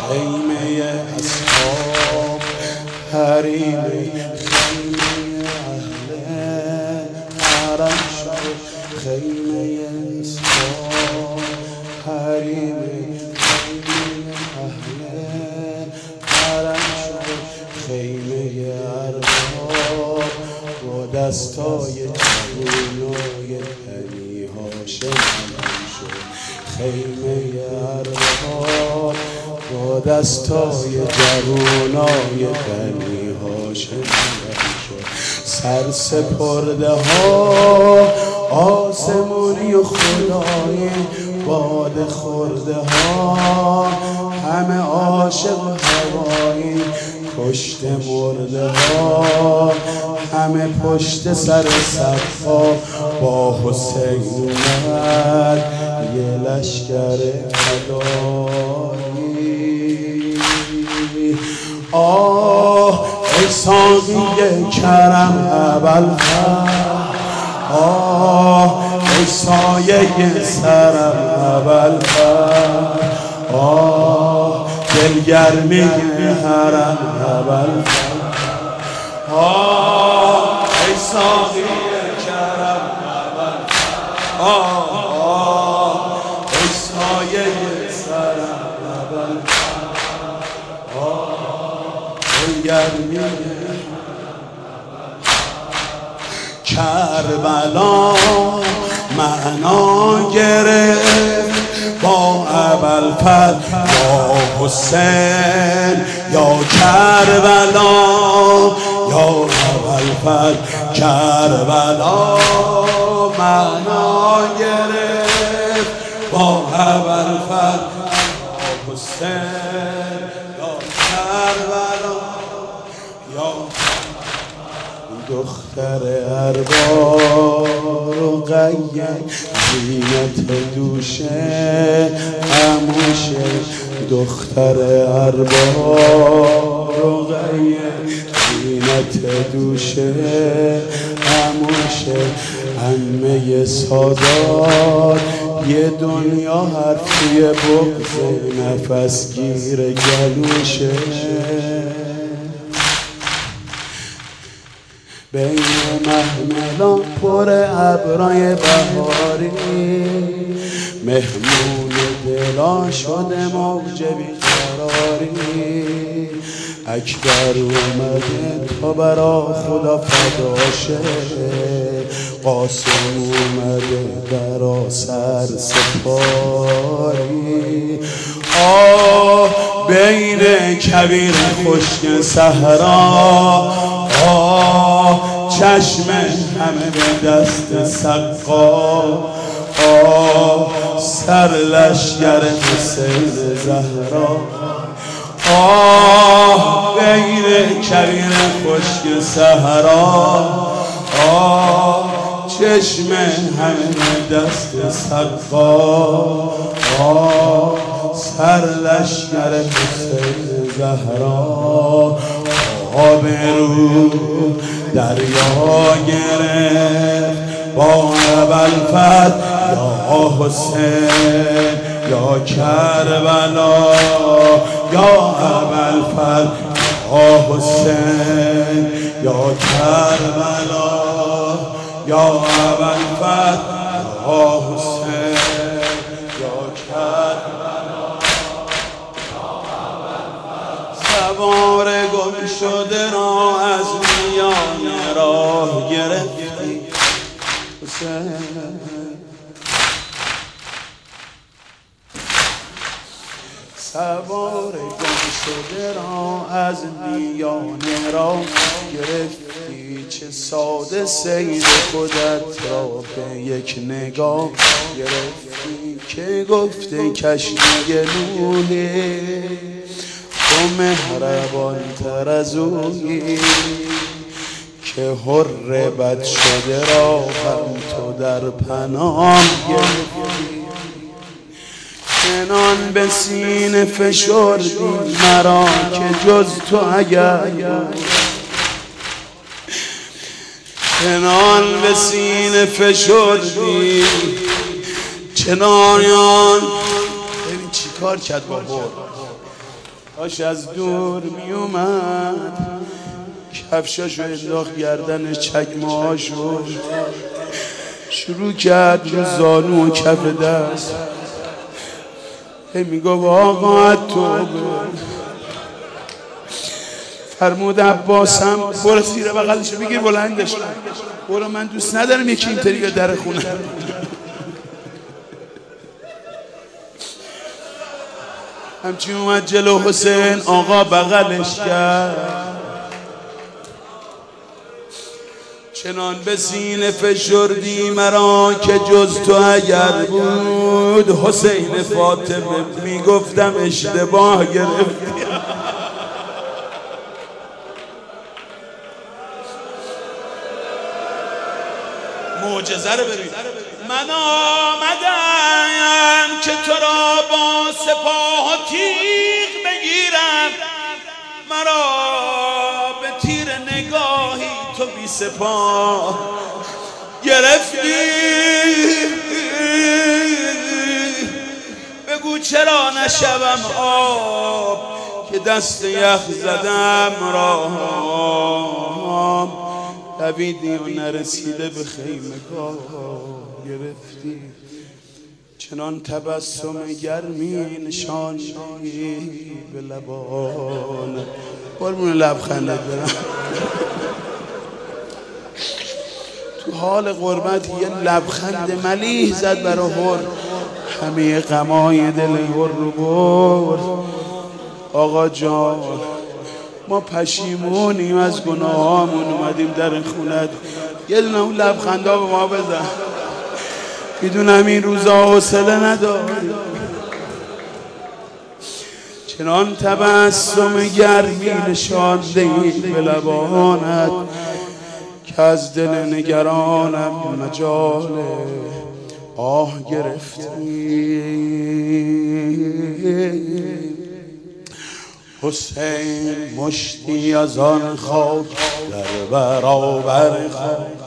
خیمه اصحاب حریم، خیمه اهل حرم شد. خیمه اصحاب حریم، خیمه اهل حرم شد. خیمه ارباب با دستای جوونای بنی هاشم شد. خیمه ارباب با دستای جوونای بنی هاشم شد. سر سپرده ها آسمونی و خدایی، باد خورده ها همه عاشق و هوایی، کشت مرده ها همه پشت سر صفا. با حسین اومد یه لشکر فدایی. آه ای ساقی کرم ابوالفضل، آه ای سایه سرم ابوالفضل، آه دلگرمی حرم ابوالفضل، آه ای ساقی کرم ابوالفضل، آه ای سایه سرم ابوالفضل، آه دلگرمی کربلا معنا گرفت با ابوالفضل. یا حسین یا کربلا، یا ابوالفضل کربلا معنا گرفت با ابوالفضل. یا حسین یا کربلا، یا دختر ارباب رقیه زینت دوشه عموشه. دختر ارباب رقیه زینت دوشه عموشه. عمه سادات یه دنیا حرفی بغض نفس گیر گلوشه. بین محملان پر ابرای بهاری، مهمون دلا شده موج بیقراری. اکبر اومده تا برا خدا فداشه، قاسم اومده برا سر سپاری. آه بین کبیر خشک صحرا، آه چشم همه به دست سقا. آه سر لشکر حسین زهرا، آه بین کبیر خشک صحرا. آه چشم همه به دست سقا. آه سر لشکر حسین زهرا. آبرو دریا گرفت با ابوالفضل. یا حسین یا کربلا، یا ابوالفضل، یا حسین یا کربلا، یا ابوالفضل، یا حسین یا کربلا. سوار گم شده را از میان راه گرفتی حسین. سوار گم شده را از میان راه گرفتی. چه ساده سیر خودت را به یک نگاه گرفتی. که گفته کشتی نوحی تو مهربان تر از اویی، که حر بد شده را هم تو در پناه گرفتی. چنان به سینه فشردی مرا که جز تو اگر، چنان به سینه فشردی، چنان ببین چی کار کرد با حر. کاش از دور می اومد کفشاشو انداخت گردنش چکمه‌هاشو شروع کرد رو زانو و کف دست میگو آقا توبه فرمود عباسم برو زیر بغلشو بگیر بلندش برو من دوست ندارم یکی اینطوری به در خونه همچین اومد جلو حسین آقا بغلش کرد چنان به سینه فشردی مرا که جز تو اگر بود حسین فاطمه میگفتم اشتباه گرفتی معجزه رو ببین من آمدم که تو را با سپاه و تیغ بگیرم مرا به تیر نگاهی تو بی سپاه گرفتی بگو چرا نشوم آب که دست یخ زدم را دویدی و نرسیده به خیمگاه گرفتی چنان تبسم گرمی نشاندی به لبان قربون لبخندت برم تو حال قربت یه لبخند ملیح زد برا هر همه غمای دل هر رو برد آقا جان ما پشیمونیم از گناهامون اومدیم در خونت یه دونه اون لبخندا به ما بزن میدونم این روزا حوصله نداری چنان تبسم گرمی نشاندهی به لبانت که از دل نگرانم مجال آه گرفتی حسین مشتی از آن خاک در برابر خاک